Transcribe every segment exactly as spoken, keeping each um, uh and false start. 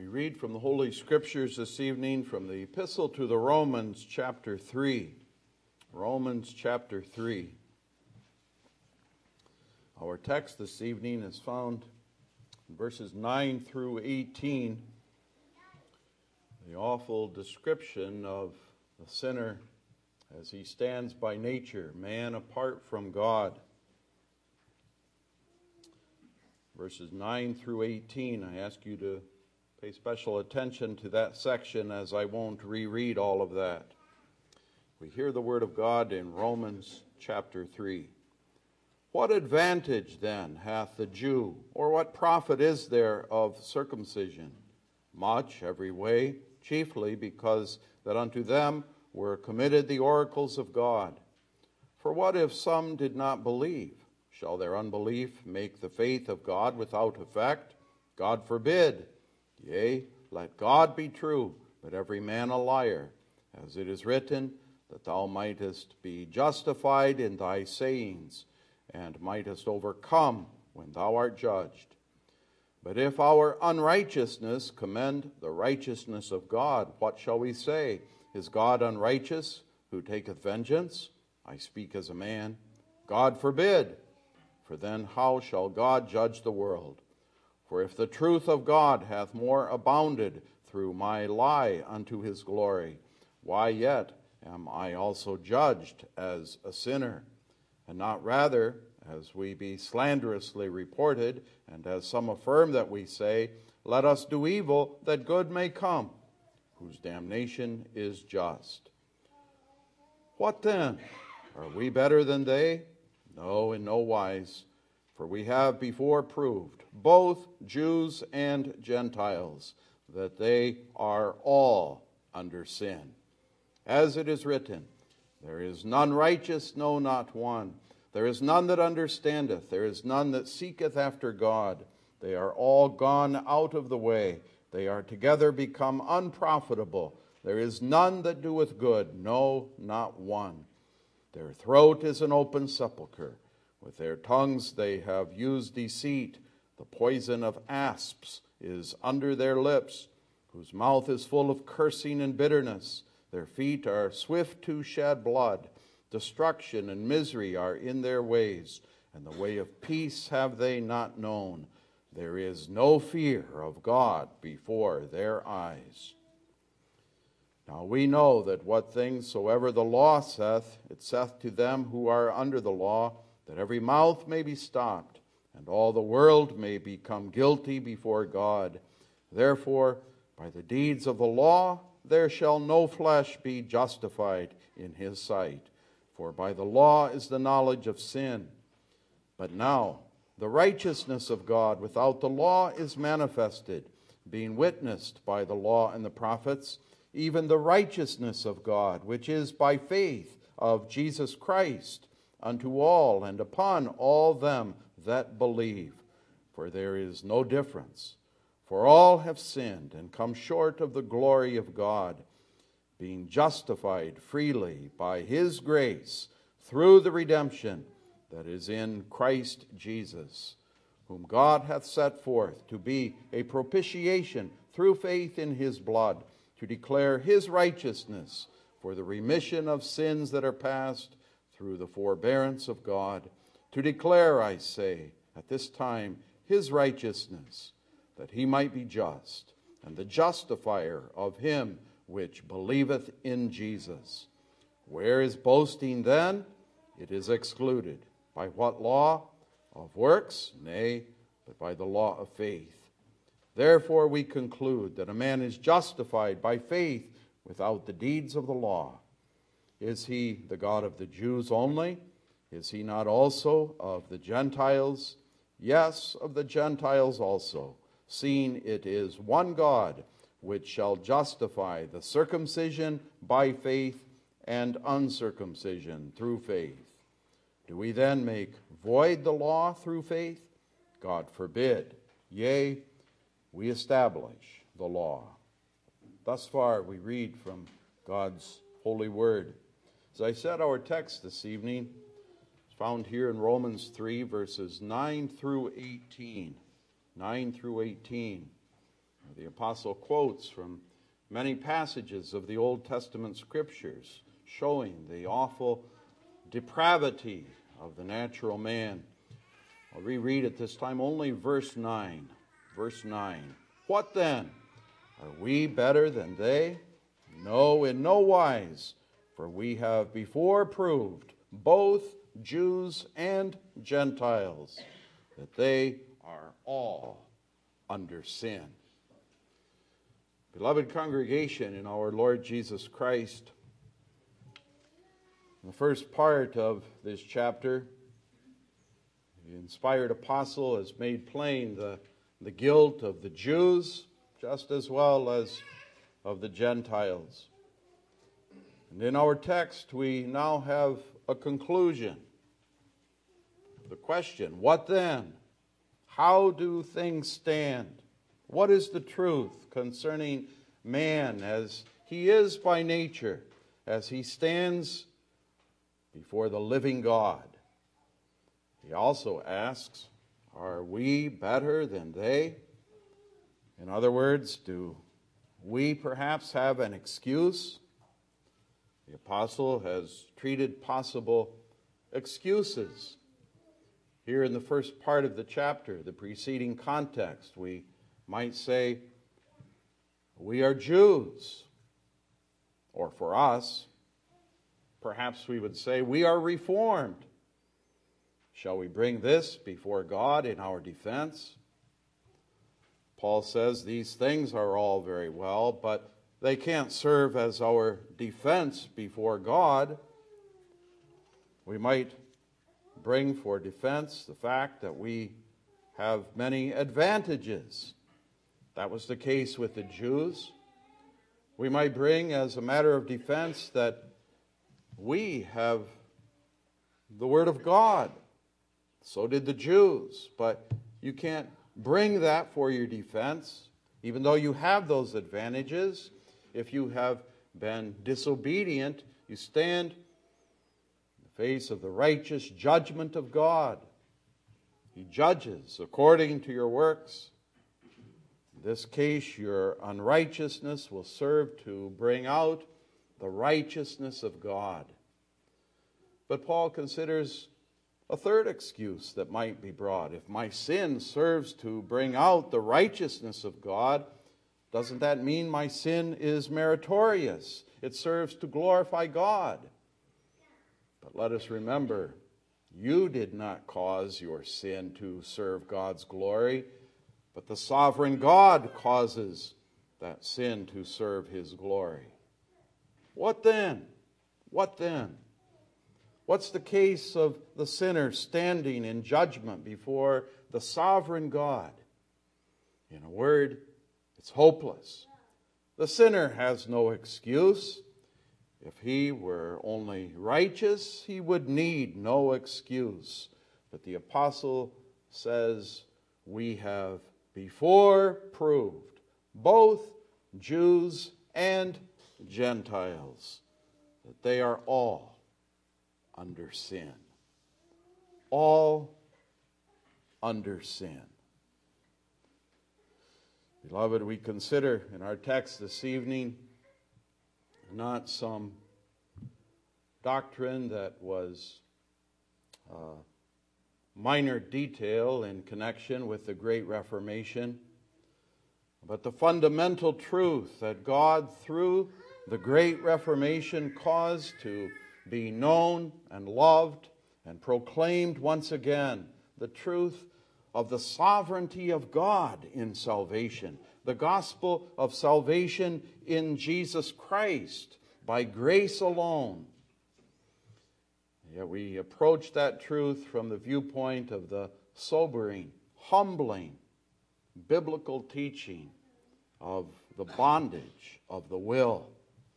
We read from the Holy Scriptures this evening from the Epistle to the Romans, chapter three. Romans, chapter three. Our text this evening is found in verses nine through eighteen. The awful description of the sinner as he stands by nature, man apart from God. Verses nine through eighteen, I ask you to pay special attention to that section as I won't reread all of that. We hear the word of God in Romans chapter three. What advantage then hath the Jew, or what profit is there of circumcision? Much every way, chiefly because that unto them were committed the oracles of God. For what if some did not believe? Shall their unbelief make the faith of God without effect? God forbid. Yea, let God be true, but every man a liar, as it is written, that thou mightest be justified in thy sayings, and mightest overcome when thou art judged. But if our unrighteousness commend the righteousness of God, what shall we say? Is God unrighteous, who taketh vengeance? I speak as a man. God forbid. For then how shall God judge the world? For if the truth of God hath more abounded through my lie unto his glory, why yet am I also judged as a sinner? And not rather, as we be slanderously reported, and as some affirm that we say, let us do evil that good may come, whose damnation is just. What then? Are we better than they? No, in no wise. For we have before proved, both Jews and Gentiles, that they are all under sin. As it is written, there is none righteous, no, not one. There is none that understandeth. There is none that seeketh after God. They are all gone out of the way. They are together become unprofitable. There is none that doeth good, no, not one. Their throat is an open sepulchre. With their tongues they have used deceit. The poison of asps is under their lips, whose mouth is full of cursing and bitterness. Their feet are swift to shed blood. Destruction and misery are in their ways, and the way of peace have they not known. There is no fear of God before their eyes. Now we know that what things soever the law saith, it saith to them who are under the law, that every mouth may be stopped, and all the world may become guilty before God. Therefore, by the deeds of the law, there shall no flesh be justified in his sight. For by the law is the knowledge of sin. But now, the righteousness of God without the law is manifested, being witnessed by the law and the prophets, even the righteousness of God, which is by faith of Jesus Christ, unto all and upon all them that believe. For there is no difference. For all have sinned and come short of the glory of God, being justified freely by his grace through the redemption that is in Christ Jesus, whom God hath set forth to be a propitiation through faith in his blood, to declare his righteousness for the remission of sins that are past through the forbearance of God, to declare, I say, at this time his righteousness, that he might be just, and the justifier of him which believeth in Jesus. Where is boasting then? It is excluded. By what law? Of works? Nay, but by the law of faith. Therefore we conclude that a man is justified by faith without the deeds of the law. Is he the God of the Jews only? Is he not also of the Gentiles? Yes, of the Gentiles also, seeing it is one God which shall justify the circumcision by faith and uncircumcision through faith. Do we then make void the law through faith? God forbid. Yea, we establish the law. Thus far we read from God's holy word. As I said, our text this evening is found here in Romans three, verses nine through eighteen. nine through eighteen. The apostle quotes from many passages of the Old Testament scriptures showing the awful depravity of the natural man. I'll reread at this time only verse nine. Verse nine. What then? Are we better than they? No, in no wise, for we have before proved, both Jews and Gentiles, that they are all under sin. Beloved congregation in our Lord Jesus Christ, in the first part of this chapter, the inspired apostle has made plain the, the guilt of the Jews just as well as of the Gentiles. And in our text, we now have a conclusion. The question, what then? How do things stand? What is the truth concerning man as he is by nature, as he stands before the living God? He also asks, are we better than they? In other words, do we perhaps have an excuse? The apostle has treated possible excuses. Here in the first part of the chapter, the preceding context, we might say, we are Jews. Or for us, perhaps we would say, we are Reformed. Shall we bring this before God in our defense? Paul says these things are all very well, but they can't serve as our defense before God. We might bring for defense the fact that we have many advantages. That was the case with the Jews. We might bring as a matter of defense that we have the Word of God. So did the Jews. But you can't bring that for your defense, even though you have those advantages. If you have been disobedient, you stand in the face of the righteous judgment of God. He judges according to your works. In this case, your unrighteousness will serve to bring out the righteousness of God. But Paul considers a third excuse that might be brought. If my sin serves to bring out the righteousness of God, doesn't that mean my sin is meritorious? It serves to glorify God. But let us remember, you did not cause your sin to serve God's glory, but the sovereign God causes that sin to serve His glory. What then? What then? What's the case of the sinner standing in judgment before the sovereign God? In a word, it's hopeless. The sinner has no excuse. If he were only righteous, he would need no excuse. But the apostle says, we have before proved, both Jews and Gentiles, that they are all under sin. All under sin. Beloved, we consider in our text this evening not some doctrine that was a minor detail in connection with the Great Reformation, but the fundamental truth that God, through the Great Reformation, caused to be known and loved and proclaimed once again, the truth of the sovereignty of God in salvation, the gospel of salvation in Jesus Christ, by grace alone. Yet we approach that truth from the viewpoint of the sobering, humbling, biblical teaching of the bondage of the will.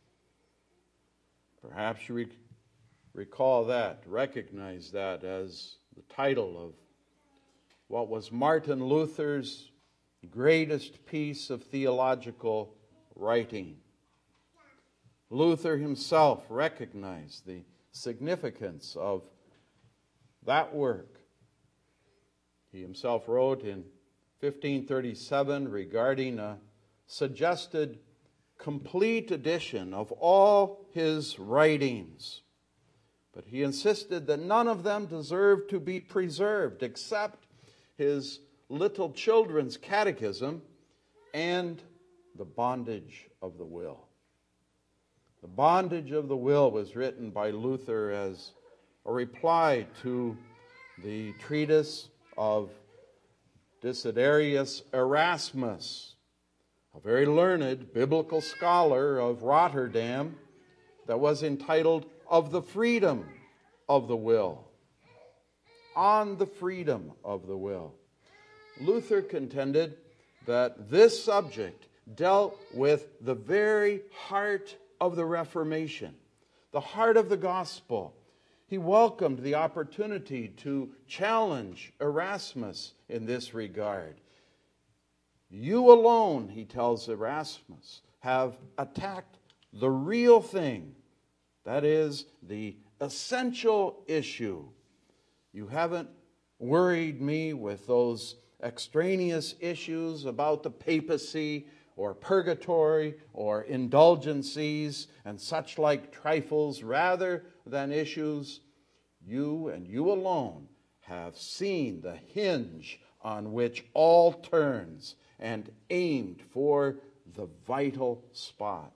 Perhaps you rec- recall that, recognize that as the title of what was Martin Luther's greatest piece of theological writing. Luther himself recognized the significance of that work. He himself wrote in fifteen thirty-seven regarding a, suggested complete edition of all his writings. But he insisted that none of them deserved to be preserved except his little children's catechism and the bondage of the will. The bondage of the will was written by Luther as a reply to the treatise of Desiderius Erasmus, a very learned biblical scholar of Rotterdam, that was entitled Of the Freedom of the Will. On the freedom of the will. Luther contended that this subject dealt with the very heart of the Reformation, the heart of the gospel. He welcomed the opportunity to challenge Erasmus in this regard. You alone, he tells Erasmus, have attacked the real thing, that is, the essential issue. You haven't worried me with those extraneous issues about the papacy or purgatory or indulgencies and such like trifles, rather than issues. You and you alone have seen the hinge on which all turns and aimed for the vital spot.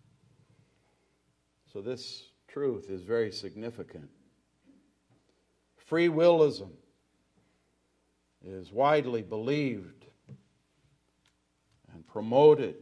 So this truth is very significant. Free willism is widely believed and promoted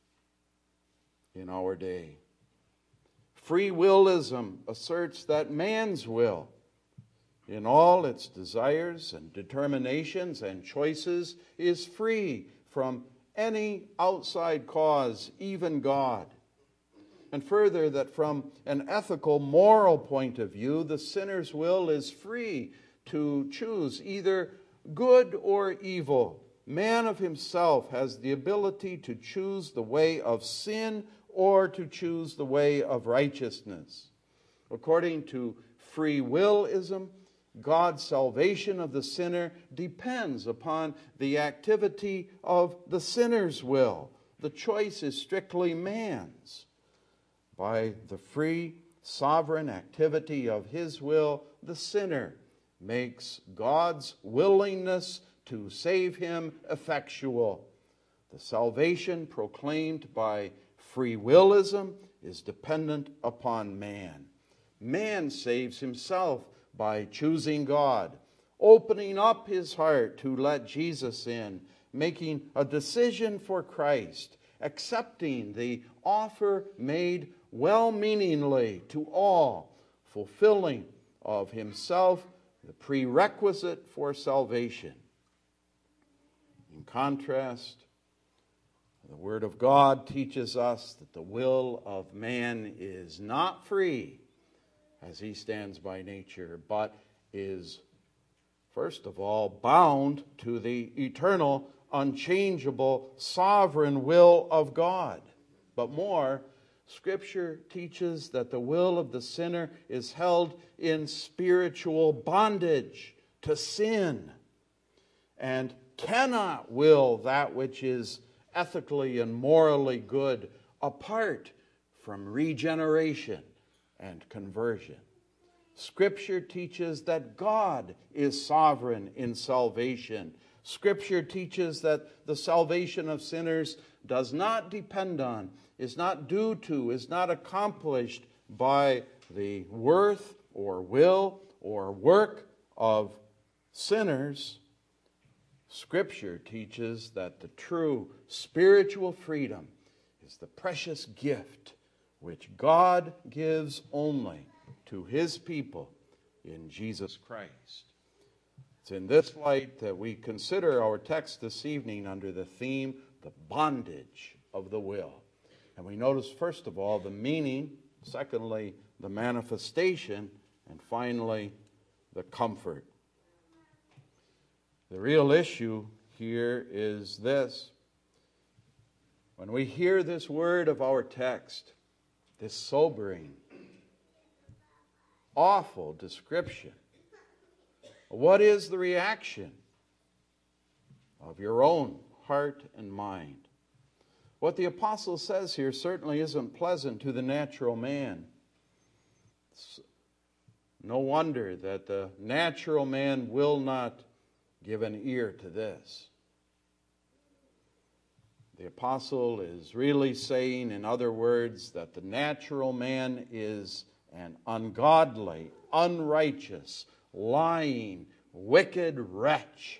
in our day. Free willism asserts that man's will, in all its desires and determinations and choices, is free from any outside cause, even God. And further, that from an ethical, moral point of view, the sinner's will is free to choose either good or evil. Man of himself has the ability to choose the way of sin or to choose the way of righteousness. According to free willism, God's salvation of the sinner depends upon the activity of the sinner's will. The choice is strictly man's. By the free, sovereign activity of his will, the sinner makes God's willingness to save him effectual. The salvation proclaimed by free willism is dependent upon man. Man saves himself by choosing God, opening up his heart to let Jesus in, making a decision for Christ, accepting the offer made well-meaningly to all, fulfilling of himself the prerequisite for salvation. In contrast, the Word of God teaches us that the will of man is not free as he stands by nature, but is, first of all, bound to the eternal, unchangeable, sovereign will of God. But more, Scripture teaches that the will of the sinner is held in spiritual bondage to sin and cannot will that which is ethically and morally good apart from regeneration and conversion. Scripture teaches that God is sovereign in salvation. Scripture teaches that the salvation of sinners does not depend on, is not due to, is not accomplished by the worth or will or work of sinners. Scripture teaches that the true spiritual freedom is the precious gift which God gives only to his people in Jesus Christ. It's in this light that we consider our text this evening under the theme, the bondage of the will. And we notice, first of all, the meaning, secondly, the manifestation, and finally, the comfort. The real issue here is this. When we hear this word of our text, this sobering, awful description, what is the reaction of your own heart and mind? What the apostle says here certainly isn't pleasant to the natural man. It's no wonder that the natural man will not give an ear to this. The apostle is really saying, in other words, that the natural man is an ungodly, unrighteous, lying, wicked wretch.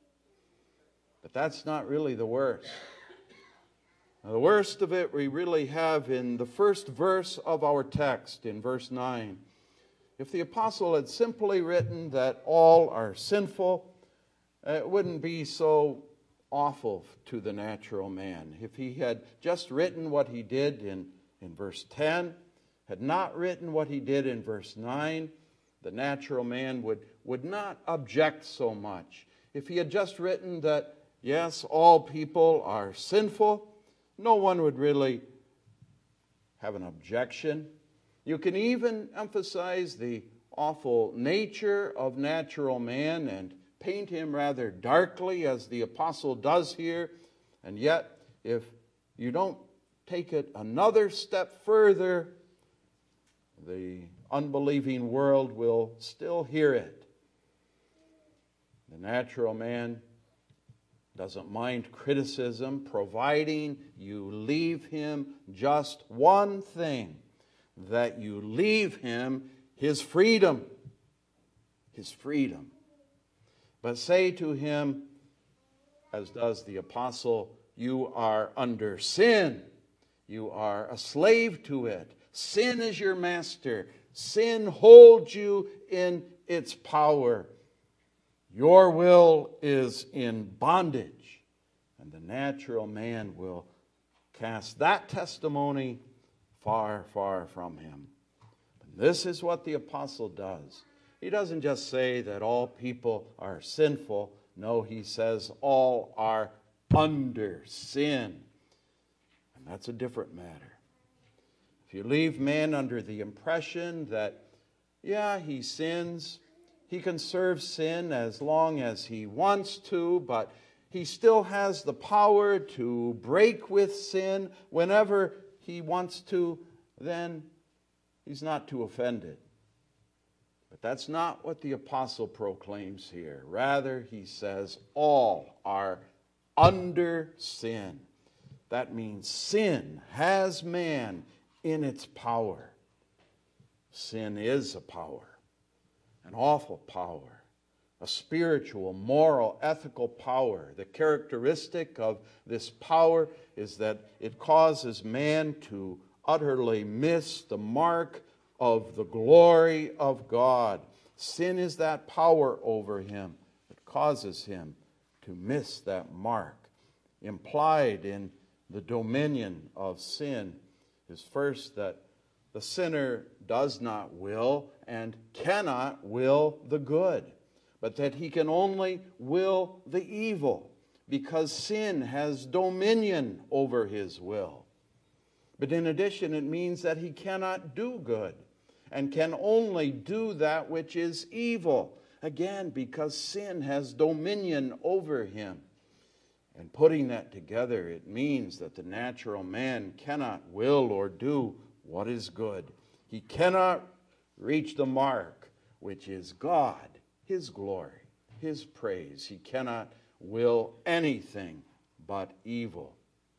But that's not really the worst. Now, the worst of it we really have in the first verse of our text, in verse nine. If the apostle had simply written that all are sinful, it wouldn't be so awful to the natural man. If he had just written what he did in, in verse ten, had not written what he did in verse nine, the natural man would, would not object so much. If he had just written that, yes, all people are sinful, no one would really have an objection. You can even emphasize the awful nature of natural man and paint him rather darkly, as the apostle does here. And yet, if you don't take it another step further, the unbelieving world will still hear it. The natural man doesn't mind criticism, providing you leave him just one thing, that you leave him his freedom. His freedom. But say to him, as does the apostle, you are under sin. You are a slave to it. Sin is your master. Sin holds you in its power. Your will is in bondage. And the natural man will cast that testimony far, far from him. And this is what the apostle does. He doesn't just say that all people are sinful. No, he says all are under sin. And that's a different matter. If you leave man under the impression that, yeah, he sins, he can serve sin as long as he wants to, but he still has the power to break with sin whenever he wants to, then he's not too offended. But that's not what the apostle proclaims here. Rather, he says all are under sin. That means sin has man in its power. Sin is a power, an awful power, a spiritual, moral, ethical power. The characteristic of this power is that it causes man to utterly miss the mark of the glory of God. Sin is that power over him that causes him to miss that mark. Implied in the dominion of sin is first that the sinner does not will and cannot will the good, but that he can only will the evil, because sin has dominion over his will. But in addition, it means that he cannot do good and can only do that which is evil. Again, because sin has dominion over him. And putting that together, it means that the natural man cannot will or do what is good. He cannot reach the mark, which is God, His glory, His praise. He cannot will anything but evil.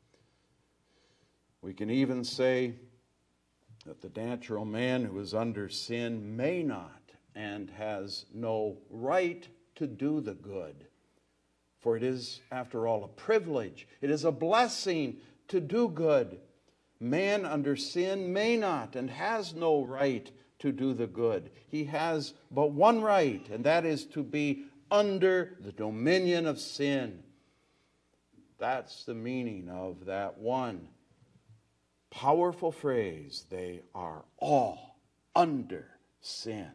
We can even say that the natural man who is under sin may not and has no right to do the good. For it is, after all, a privilege. It is a blessing to do good. Man under sin may not and has no right to do the good. He has but one right, and that is to be under the dominion of sin. That's the meaning of that one powerful phrase, they are all under sin.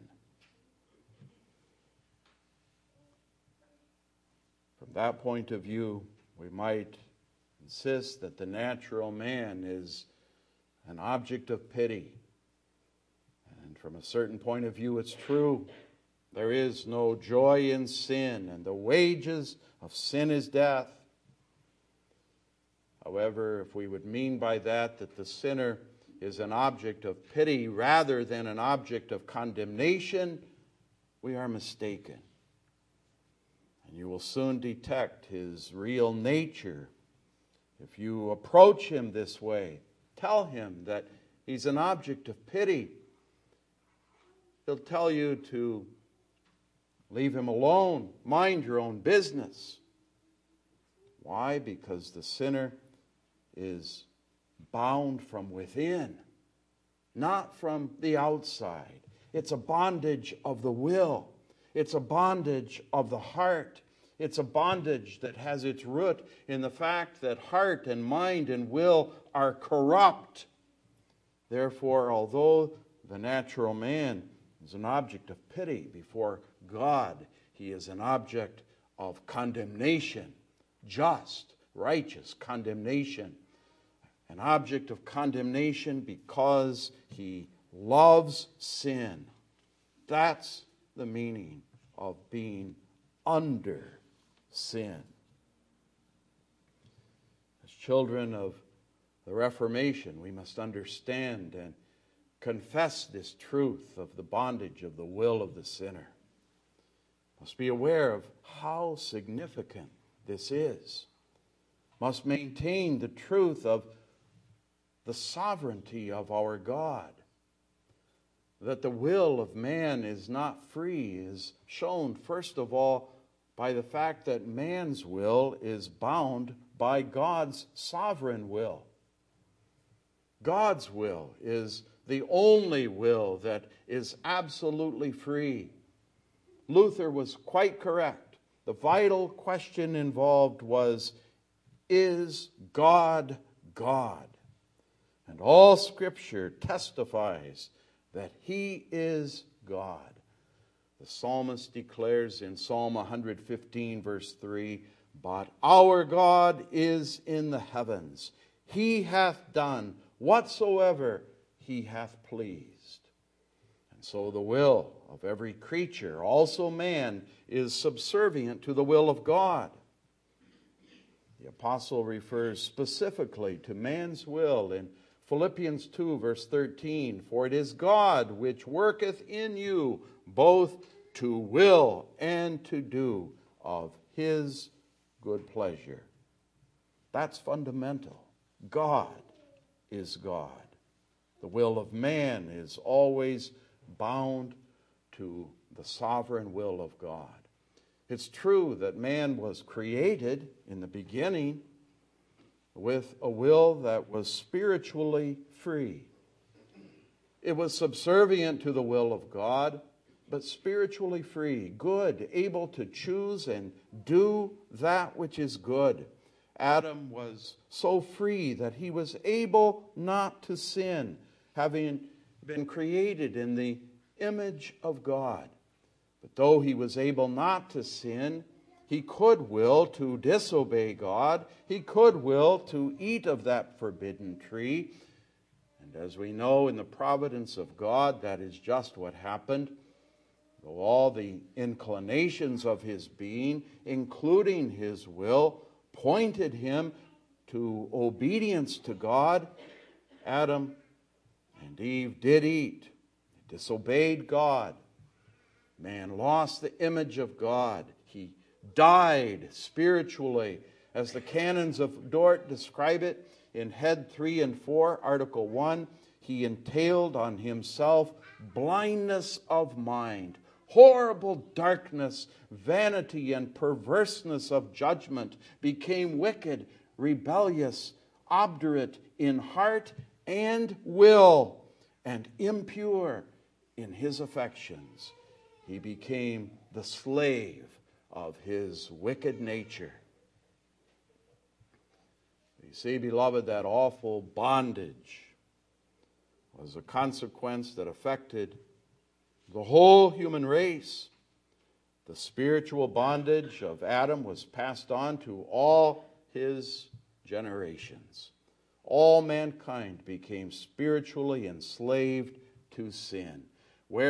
From that point of view, we might insist that the natural man is an object of pity. And from a certain point of view, it's true. There is no joy in sin, and the wages of sin is death. However, if we would mean by that that the sinner is an object of pity rather than an object of condemnation, we are mistaken. And you will soon detect his real nature if you approach him this way. Tell him that he's an object of pity. He'll tell you to leave him alone, mind your own business. Why? Because the sinner is bound from within, not from the outside. It's a bondage of the will. It's a bondage of the heart. It's a bondage that has its root in the fact that heart and mind and will are corrupt. Therefore, although the natural man is an object of pity before God, he is an object of condemnation, just, righteous condemnation. An object of condemnation because he loves sin. That's the meaning of being under sin. As children of the Reformation, we must understand and confess this truth of the bondage of the will of the sinner. Must be aware of how significant this is. Must maintain the truth of the sovereignty of our God. That the will of man is not free is shown, first of all, by the fact that man's will is bound by God's sovereign will. God's will is the only will that is absolutely free. Luther was quite correct. The vital question involved was, is God God? And all Scripture testifies that He is God. The psalmist declares in Psalm one fifteen, verse three, "But our God is in the heavens. He hath done whatsoever He hath pleased." And so the will of every creature, also man, is subservient to the will of God. The apostle refers specifically to man's will in Philippians two, verse thirteen, "For it is God which worketh in you both to will and to do of His good pleasure." That's fundamental. God is God. The will of man is always bound to the sovereign will of God. It's true that man was created in the beginning with a will that was spiritually free. It was subservient to the will of God, but spiritually free, good, able to choose and do that which is good. Adam was so free that he was able not to sin, having been created in the image of God. But though he was able not to sin, he could will to disobey God. He could will to eat of that forbidden tree. And as we know, in the providence of God, that is just what happened. Though all the inclinations of his being, including his will, pointed him to obedience to God, Adam and Eve did eat, disobeyed God. Man lost the image of God. He died spiritually, as the canons of Dort describe it in Head three and four, Article one. He entailed on himself blindness of mind, horrible darkness, vanity, and perverseness of judgment, became wicked, rebellious, obdurate in heart and will, and impure in his affections. He became the slave of his wicked nature. You see, beloved, that awful bondage was a consequence that affected the whole human race. The spiritual bondage of Adam was passed on to all his generations. All mankind became spiritually enslaved to sin.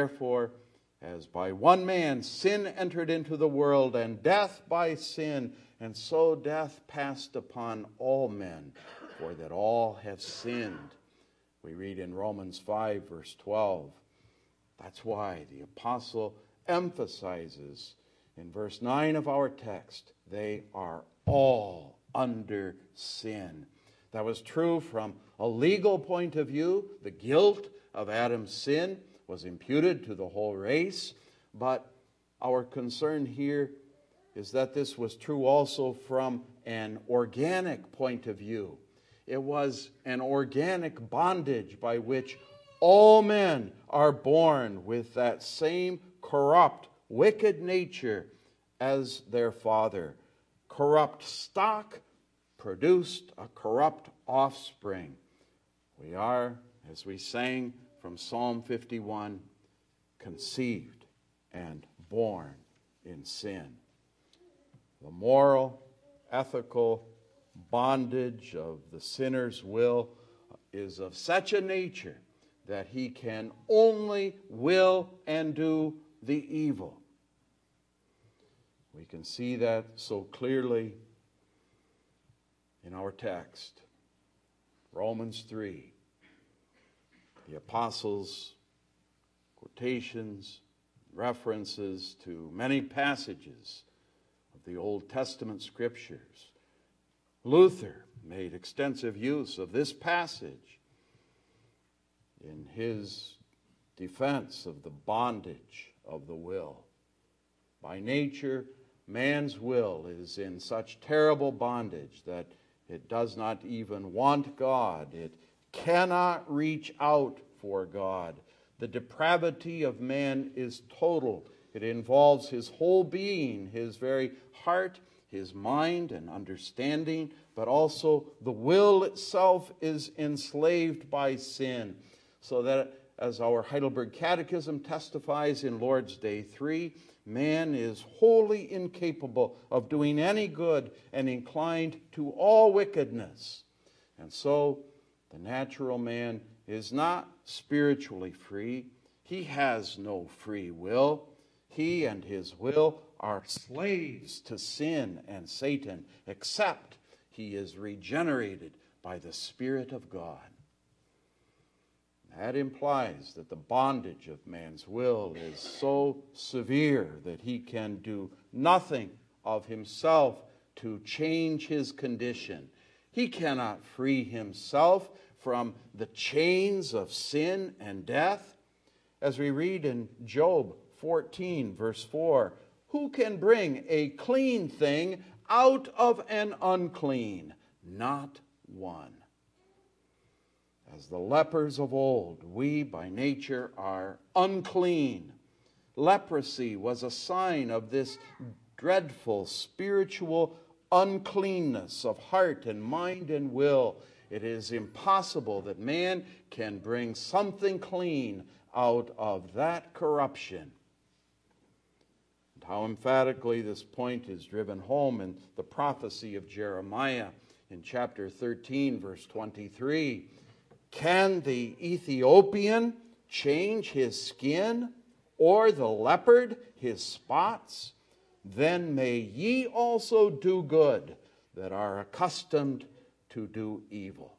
Wherefore, as by one man sin entered into the world, and death by sin, And so death passed upon all men, for that all have sinned. We read in Romans five, verse twelve. That's why the apostle emphasizes in verse nine of our text, they are all under sin. That was true from a legal point of view. The guilt of Adam's sin was imputed to the whole race. But our concern here is that this was true also from an organic point of view. It was an organic bondage by which all men are born with that same corrupt, wicked nature as their father. Corrupt stock produced a corrupt offspring. We are, as we sang from Psalm fifty-one, conceived and born in sin. The moral, ethical bondage of the sinner's will is of such a nature that he can only will and do the evil. We can see that so clearly in our text, Romans three. The apostles' quotations, references to many passages of the Old Testament scriptures. Luther made extensive use of this passage in his defense of the bondage of the will. By nature, man's will is in such terrible bondage that it does not even want God. It cannot reach out for God. The depravity of man is total. It involves his whole being, his very heart, his mind and understanding, but also the will itself is enslaved by sin. So that, as our Heidelberg Catechism testifies in Lord's Day three, man is wholly incapable of doing any good and inclined to all wickedness. And so the natural man is not spiritually free. He has no free will. He and his will are slaves to sin and Satan, except he is regenerated by the Spirit of God. That implies that the bondage of man's will is so severe that he can do nothing of himself to change his condition. He cannot free himself from the chains of sin and death. As we read in Job fourteen, verse four, who can bring a clean thing out of an unclean? Not one. As the lepers of old, we by nature are unclean. Leprosy was a sign of this dreadful spiritual uncleanness of heart and mind and will. It is impossible that man can bring something clean out of that corruption. And how emphatically this point is driven home in the prophecy of Jeremiah in chapter thirteen, verse twenty-three. Can the Ethiopian change his skin, or the leopard his spots? Then may ye also do good that are accustomed to do evil.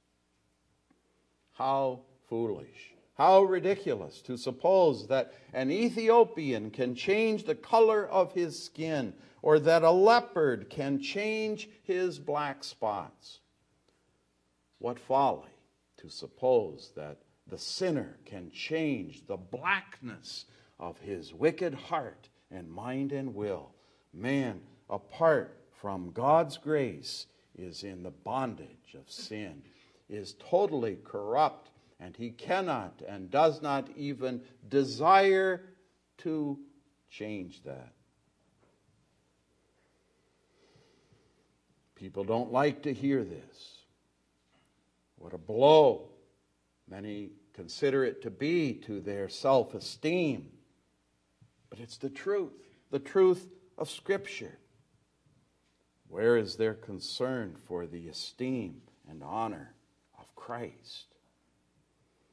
How foolish, how ridiculous to suppose that an Ethiopian can change the color of his skin, or that a leopard can change his black spots. What folly to suppose that the sinner can change the blackness of his wicked heart and mind and will. Man, apart from God's grace, is in the bondage of sin, is totally corrupt, and he cannot and does not even desire to change that. People don't like to hear this. What a blow many consider it to be to their self-esteem. But it's the truth, the truth of Scripture. Where is their concern for the esteem and honor of Christ?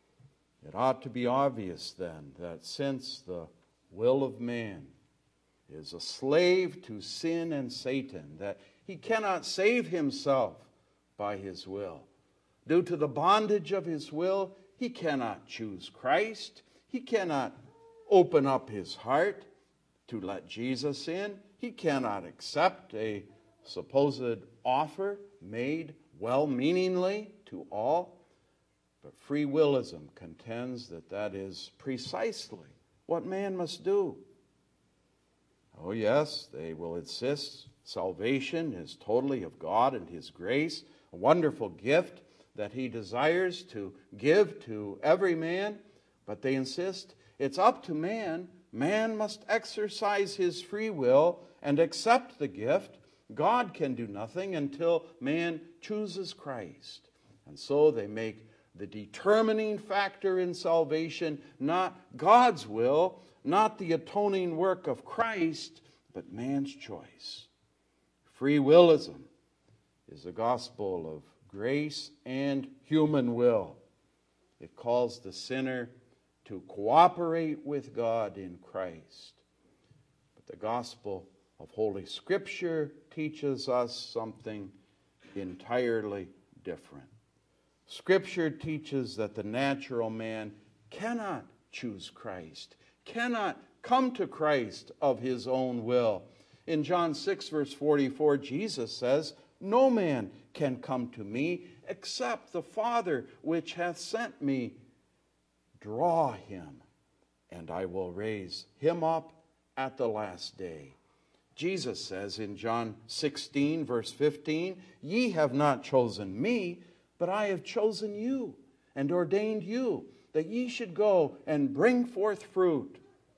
It ought to be obvious then that since the will of man is a slave to sin and Satan, that he cannot save himself by his will. Due to the bondage of his will, he cannot choose Christ. He cannot open up his heart to let Jesus in. He cannot accept a supposed offer made well-meaningly to all. But free willism contends that that is precisely what man must do. Oh yes, they will insist salvation is totally of God and His grace, a wonderful gift that He desires to give to every man, but they insist it's up to man. Man must exercise his free will and accept the gift. God can do nothing until man chooses Christ. And so they make the determining factor in salvation not God's will, not the atoning work of Christ, but man's choice. Free willism is the gospel of grace and human will. It calls the sinner to cooperate with God in Christ. But the gospel of Holy Scripture teaches us something entirely different. Scripture teaches that the natural man cannot choose Christ, cannot come to Christ of his own will. In John six, verse forty-four, Jesus says, "No man can come to me except the Father which hath sent me draw him, and I will raise him up at the last day." Jesus says in John sixteen, verse fifteen, "Ye have not chosen me, but I have chosen you and ordained you, that ye should go and bring forth fruit."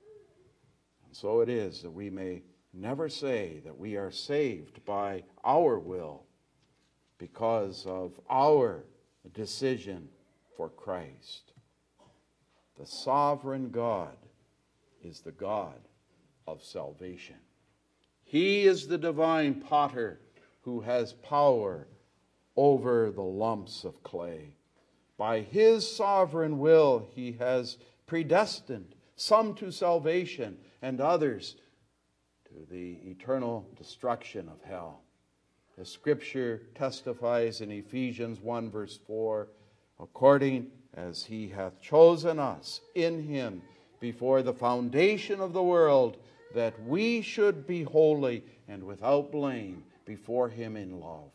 And so it is that we may never say that we are saved by our will because of our decision for Christ. The sovereign God is the God of salvation. He is the divine potter who has power over the lumps of clay. By His sovereign will, He has predestined some to salvation and others to the eternal destruction of hell. The Scripture testifies in Ephesians one, verse four, "According as He hath chosen us in Him before the foundation of the world, that we should be holy and without blame before Him in love."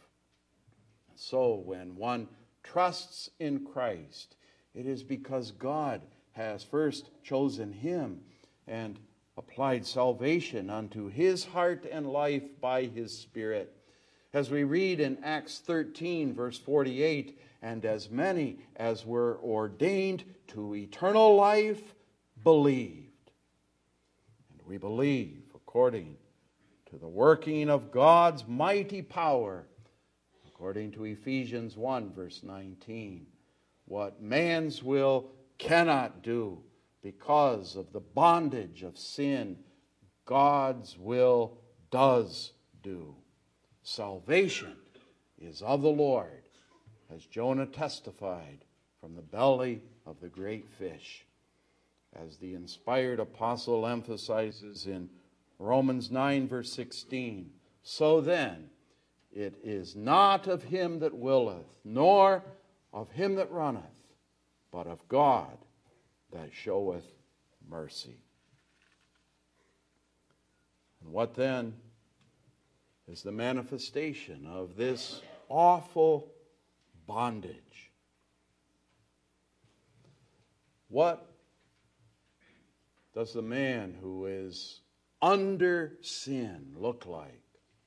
So when one trusts in Christ, it is because God has first chosen him and applied salvation unto his heart and life by His Spirit. As we read in Acts thirteen, verse forty-eight, "And as many as were ordained to eternal life believed." And we believe according to the working of God's mighty power, according to Ephesians one, verse nineteen, what man's will cannot do because of the bondage of sin, God's will does do. Salvation is of the Lord, as Jonah testified from the belly of the great fish. As the inspired apostle emphasizes in Romans nine, verse sixteen, "So then, it is not of him that willeth, nor of him that runneth, but of God that showeth mercy." And what then is the manifestation of this awful bondage? What does the man who is under sin look like?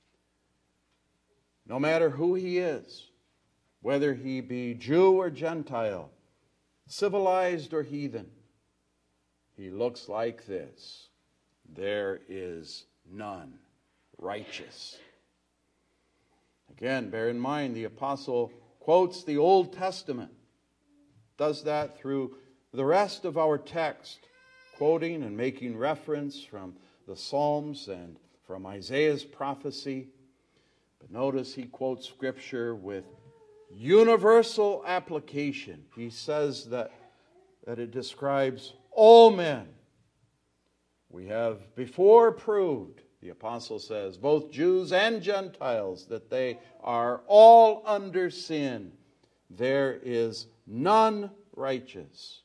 No matter who he is, whether he be Jew or Gentile, civilized or heathen, he looks like this: there is none righteous. Again, bear in mind, the apostle quotes the Old Testament, does that through the rest of our text, quoting and making reference from the Psalms and from Isaiah's prophecy. But notice he quotes Scripture with universal application. He says that, that it describes all men We have before proved, the apostle says, both Jews and Gentiles, that they are all under sin. There is none righteous.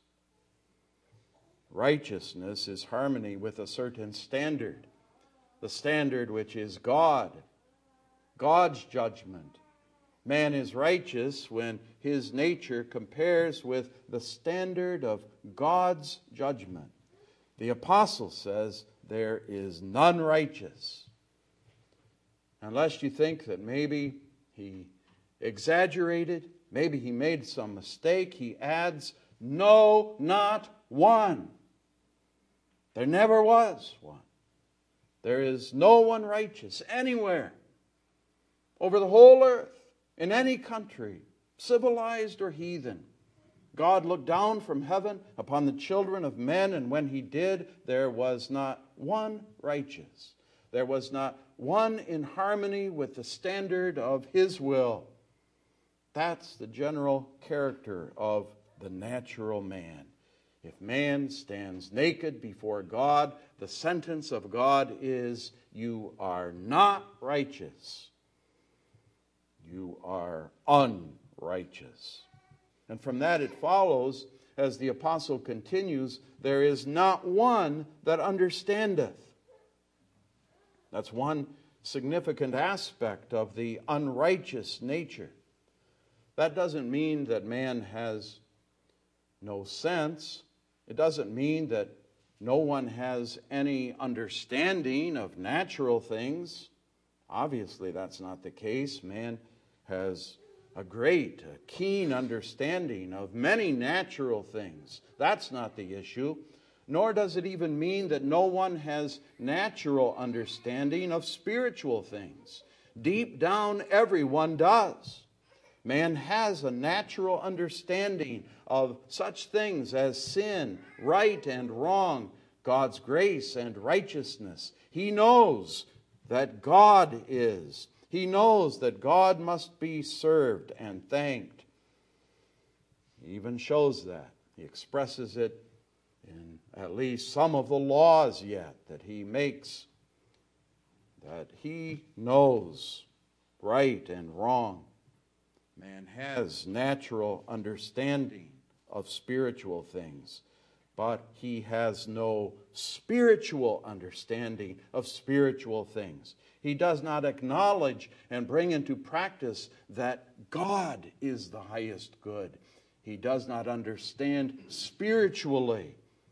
Righteousness is harmony with a certain standard, the standard which is God, God's judgment. Man is righteous when his nature compares with the standard of God's judgment. The apostle says there is none righteous. Unless you think that maybe he exaggerated, maybe he made some mistake, he adds, no, not one. There never was one. There is no one righteous anywhere over the whole earth, in any country, civilized or heathen. God looked down from heaven upon the children of men, and when he did, there was not one righteous. There was not one in harmony with the standard of his will. That's the general character of the natural man. If man stands naked before God, the sentence of God is, you are not righteous. You are unrighteous. And from that it follows, as the apostle continues, there is not one that understandeth. That's one significant aspect of the unrighteous nature. That doesn't mean that man has no sense. It doesn't mean that no one has any understanding of natural things. Obviously, that's not the case. Man has a great, a keen understanding of many natural things. That's not the issue. Nor does it even mean that no one has natural understanding of spiritual things. Deep down, everyone does. Man has a natural understanding of such things as sin, right and wrong, God's grace and righteousness. He knows that God is. He knows that God must be served and thanked. He even shows that. He expresses it in at least some of the laws yet that he makes, that he knows right and wrong. Man has natural understanding of spiritual things, but he has no spiritual understanding of spiritual things. He does not acknowledge and bring into practice that God is the highest good. He does not understand spiritually.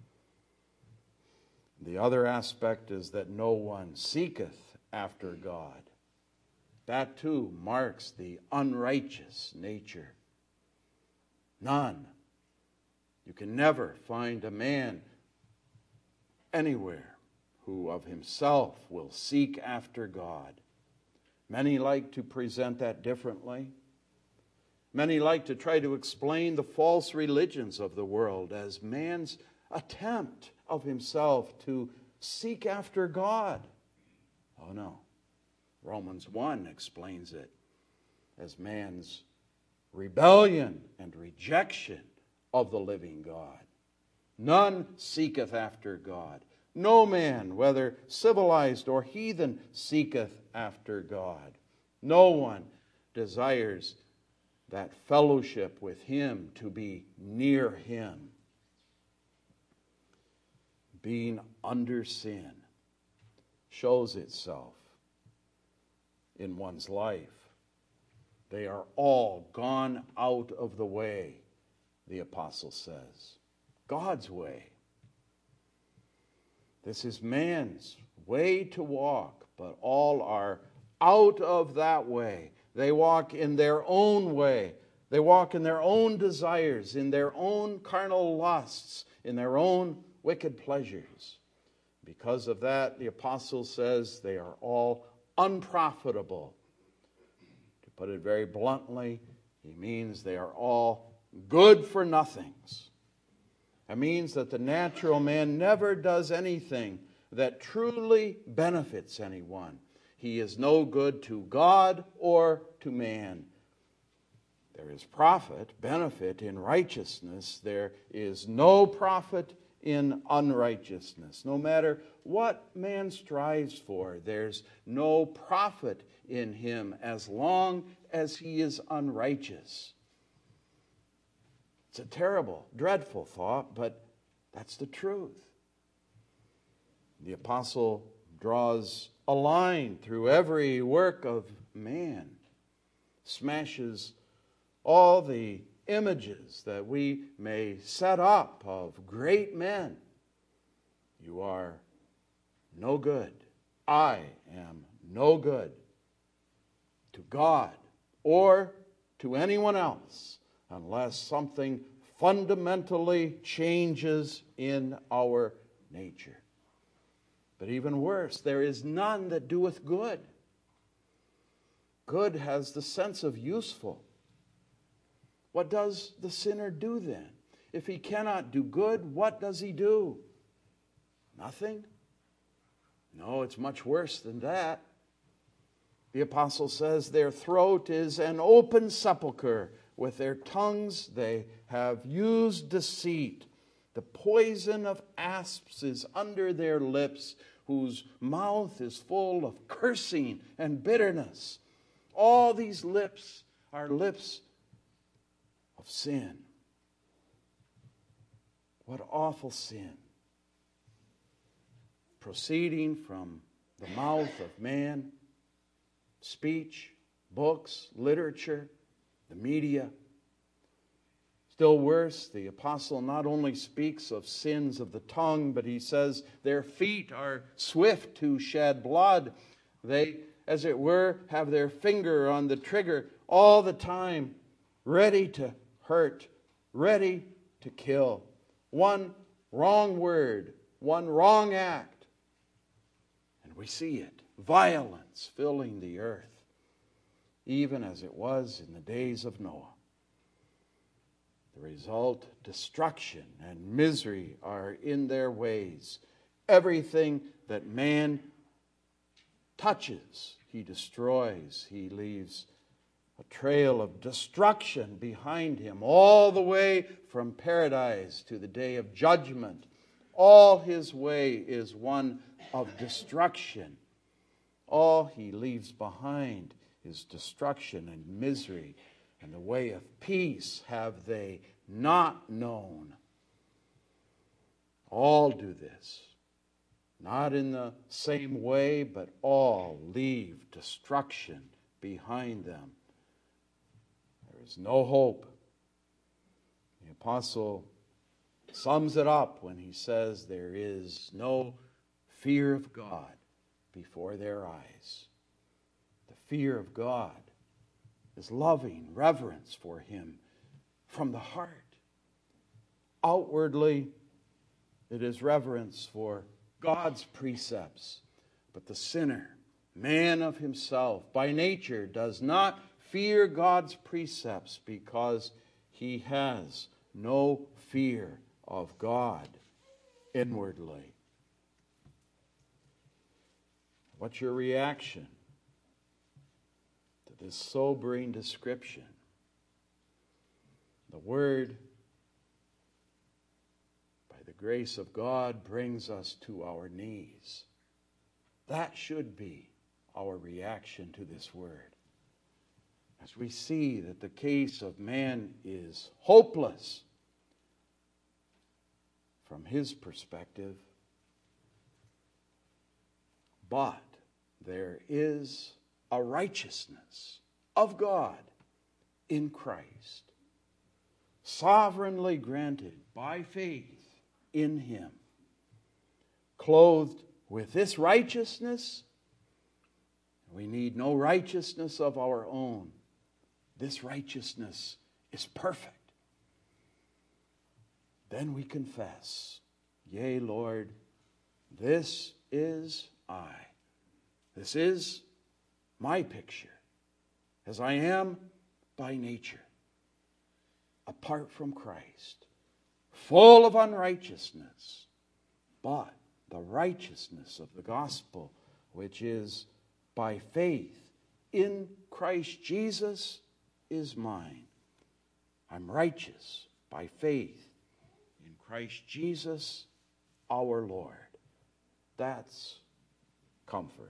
The other aspect is that no one seeketh after God. That too marks the unrighteous nature. None. You can never find a man anywhere who of himself will seek after God. Many like to present that differently. Many like to try to explain the false religions of the world as man's attempt of himself to seek after God. Oh no. Romans one explains it as man's rebellion and rejection of the living God. None seeketh after God. No man, whether civilized or heathen, seeketh after God. No one desires that fellowship with him, to be near him. Being under sin shows itself in one's life. They are all gone out of the way, the apostle says. God's way. This is man's way to walk, but all are out of that way. They walk in their own way. They walk in their own desires, in their own carnal lusts, in their own wicked pleasures. Because of that, the apostle says they are all unprofitable. To put it very bluntly, he means they are all good for nothings. That means that the natural man never does anything that truly benefits anyone. He is no good to God or to man. There is profit, benefit in righteousness. There is no profit in unrighteousness. No matter what man strives for, there's no profit in him as long as he is unrighteous. It's a terrible, dreadful thought, but that's the truth. The apostle draws a line through every work of man, smashes all the images that we may set up of great men. You are no good. I am no good to God or to anyone else unless something fundamentally changes in our nature. But even worse, there is none that doeth good. Good has the sense of useful. What does the sinner do then? If he cannot do good, what does he do? Nothing? No, it's much worse than that. The apostle says their throat is an open sepulchre. With their tongues they have used deceit. The poison of asps is under their lips, whose mouth is full of cursing and bitterness. All these lips are lips of sin. What awful sin. Proceeding from the mouth of man, speech, books, literature, the media. Still worse, the apostle not only speaks of sins of the tongue, but he says their feet are swift to shed blood. They, as it were, have their finger on the trigger all the time, ready to hurt, ready to kill. One wrong word, one wrong act, and we see it. Violence filling the earth, even as it was in the days of Noah. The result, destruction and misery are in their ways. Everything that man touches, he destroys. He leaves a trail of destruction behind him, all the way from paradise to the day of judgment. All his way is one of destruction. All he leaves behind is destruction and misery, and the way of peace have they not known. All do this, not in the same way, but all leave destruction behind them. There is no hope. The apostle sums it up when he says there is no fear of God before their eyes. The fear of God is loving reverence for him from the heart. Outwardly, it is reverence for God's precepts. But the sinner, man of himself, by nature does not fear God's precepts because he has no fear of God inwardly. What's your reaction to this sobering description? The Word, by the grace of God, brings us to our knees. That should be our reaction to this Word. As we see that the case of man is hopeless from his perspective, but there is a righteousness of God in Christ, sovereignly granted by faith in him. Clothed with this righteousness, we need no righteousness of our own. This righteousness is perfect. Then we confess, yea, Lord, this is I. This is my picture, as I am by nature, apart from Christ, full of unrighteousness, but the righteousness of the gospel, which is by faith in Christ Jesus, is mine. I'm righteous by faith in Christ Jesus our Lord. That's comfort.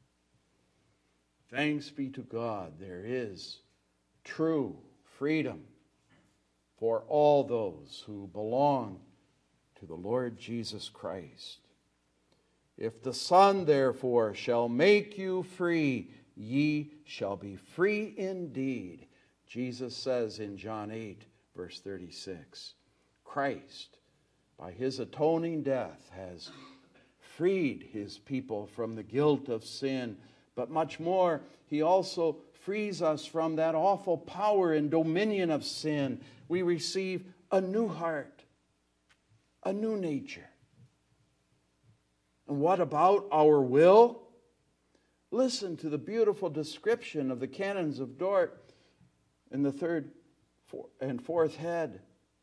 Thanks be to God, there is true freedom for all those who belong to the Lord Jesus Christ. If the Son, therefore, shall make you free, ye shall be free indeed. Jesus says in John eight, verse thirty-six, Christ, by his atoning death, has freed his people from the guilt of sin. But much more, he also frees us from that awful power and dominion of sin. We receive a new heart, a new nature. And what about our will? Listen to the beautiful description of the canons of Dort in the third and fourth head.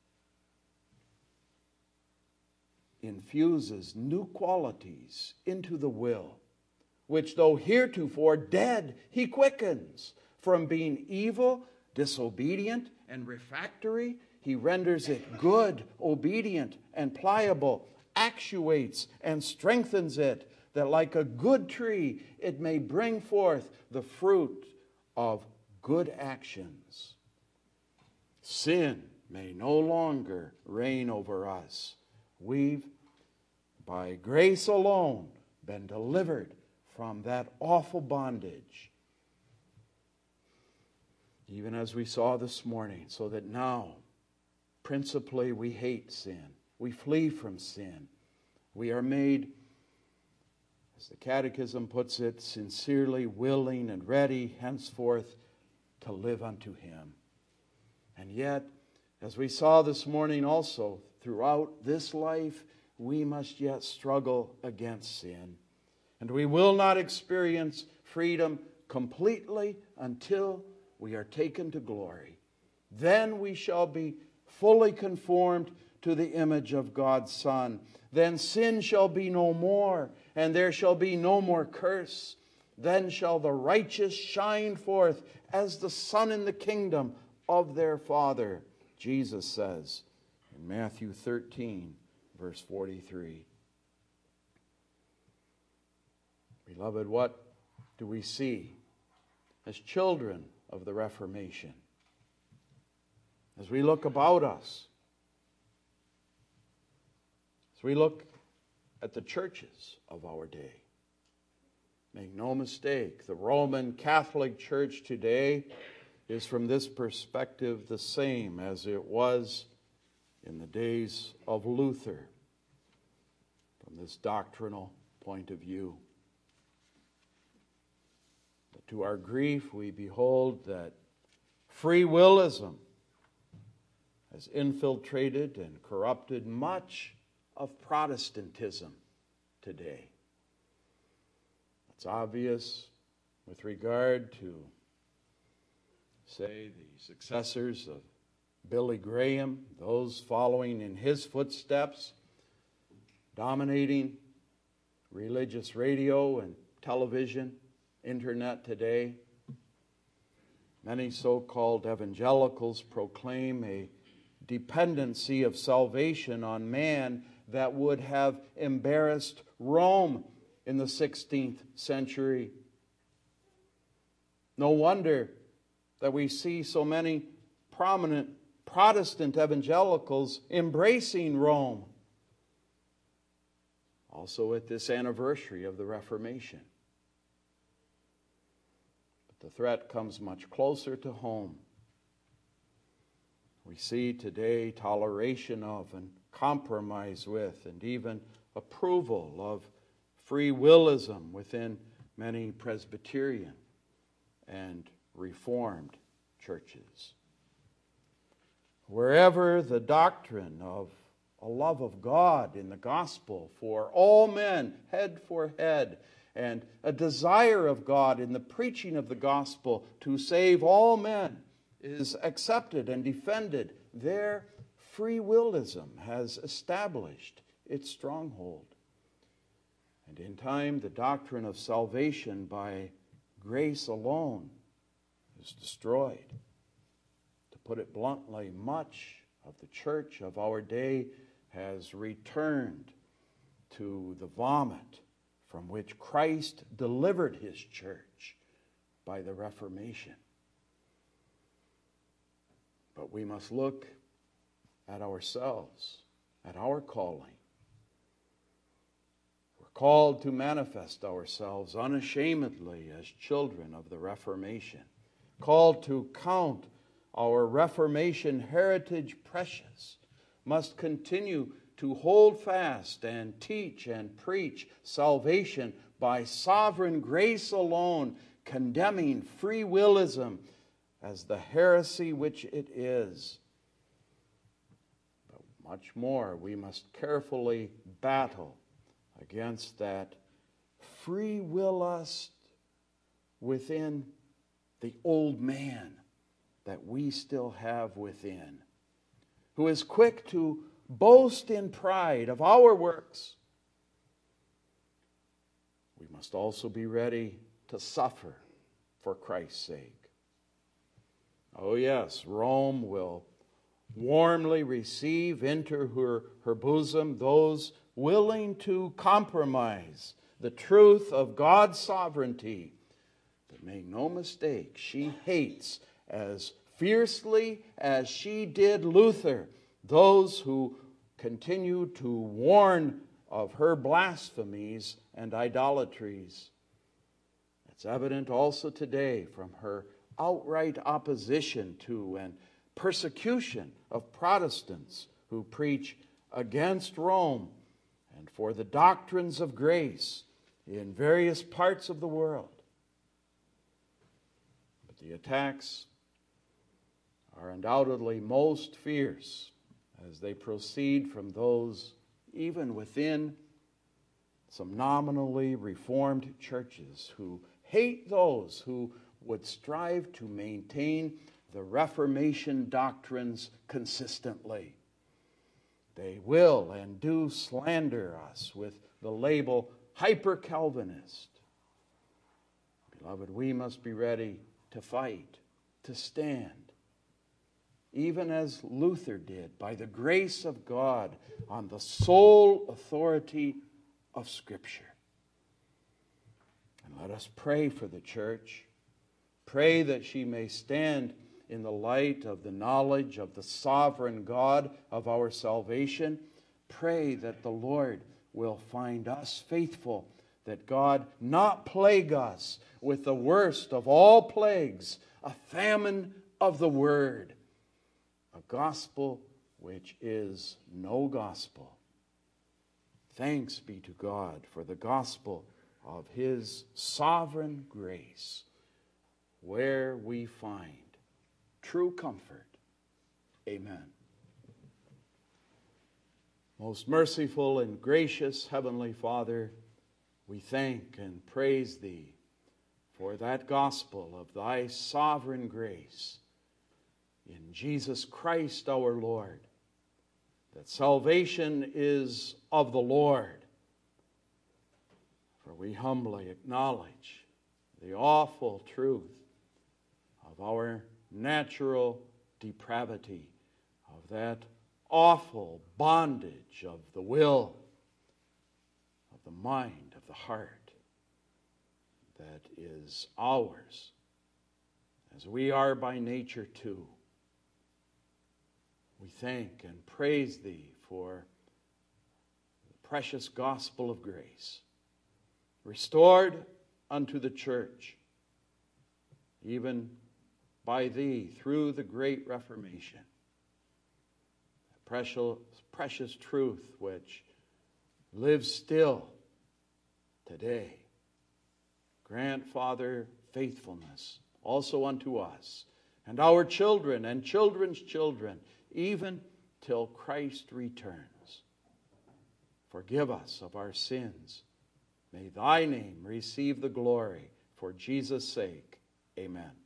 Infuses new qualities into the will, which though heretofore dead, he quickens. From being evil, disobedient, and refractory, he renders it good, obedient, and pliable, actuates and strengthens it, that like a good tree, it may bring forth the fruit of good actions. Sin may no longer reign over us. We've, by grace alone, been delivered from that awful bondage. Even as we saw this morning, so that now, principally, we hate sin. We flee from sin. We are made, as the Catechism puts it, sincerely willing and ready henceforth to live unto him. And yet, as we saw this morning also, throughout this life, we must yet struggle against sin. And we will not experience freedom completely until we are taken to glory. Then we shall be fully conformed to the image of God's Son. Then sin shall be no more, and there shall be no more curse. Then shall the righteous shine forth as the sun in the kingdom of their Father, Jesus says in Matthew thirteen, verse forty-three. Beloved, what do we see as children of the Reformation? As we look about us, as we look at the churches of our day, make no mistake, the Roman Catholic Church today is from this perspective the same as it was in the days of Luther, from this doctrinal point of view. But to our grief, we behold that free willism has infiltrated and corrupted much of Protestantism today. It's obvious with regard to, say, the successors of Billy Graham, those following in his footsteps, dominating religious radio and television, internet today. Many so-called evangelicals proclaim a dependency of salvation on man that would have embarrassed Rome in the sixteenth century. No wonder that we see so many prominent Protestant evangelicals embracing Rome, also at this anniversary of the Reformation. But the threat comes much closer to home. We see today toleration of and compromise with and even approval of free willism within many Presbyterian and Reformed churches. Wherever the doctrine of a love of God in the gospel for all men, head for head, and a desire of God in the preaching of the gospel to save all men is accepted and defended, there free willism has established its stronghold. And in time, the doctrine of salvation by grace alone is destroyed. To put it bluntly, much of the church of our day has returned to the vomit from which Christ delivered his church by the Reformation. But we must look at ourselves, at our calling. We're called to manifest ourselves unashamedly as children of the Reformation, called to count our Reformation heritage precious, must continue to hold fast and teach and preach salvation by sovereign grace alone, condemning free willism as the heresy which it is. But much more, we must carefully battle against that free willust within the old man that we still have within, who is quick to boast in pride of our works. We must also be ready to suffer for Christ's sake. Oh yes, Rome will warmly receive into her, her bosom those willing to compromise the truth of God's sovereignty. But make no mistake, she hates as fiercely as she did Luther those who continue to warn of her blasphemies and idolatries. It's evident also today from her outright opposition to and persecution of Protestants who preach against Rome and for the doctrines of grace in various parts of the world. But the attacks are undoubtedly most fierce as they proceed from those even within some nominally Reformed churches who hate those who would strive to maintain the Reformation doctrines consistently. They will and do slander us with the label hyper-Calvinist. Beloved, we must be ready to fight, to stand, even as Luther did, by the grace of God, on the sole authority of Scripture. And let us pray for the church. Pray that she may stand in the light of the knowledge of the sovereign God of our salvation. Pray that the Lord will find us faithful, that God not plague us with the worst of all plagues, a famine of the word, a gospel which is no gospel. Thanks be to God for the gospel of His sovereign grace, where we find true comfort. Amen. Most merciful and gracious Heavenly Father, we thank and praise Thee for that gospel of Thy sovereign grace in Jesus Christ our Lord, that salvation is of the Lord. For we humbly acknowledge the awful truth of our natural depravity, of that awful bondage of the will, of the mind, of the heart, that is ours, as we are by nature too. We thank and praise Thee for the precious gospel of grace, restored unto the church, even by Thee through the great Reformation. A precious, precious truth which lives still today. Grant, Father, faithfulness also unto us, and our children and children's children, even till Christ returns. Forgive us of our sins. May Thy name receive the glory. For Jesus' sake, amen.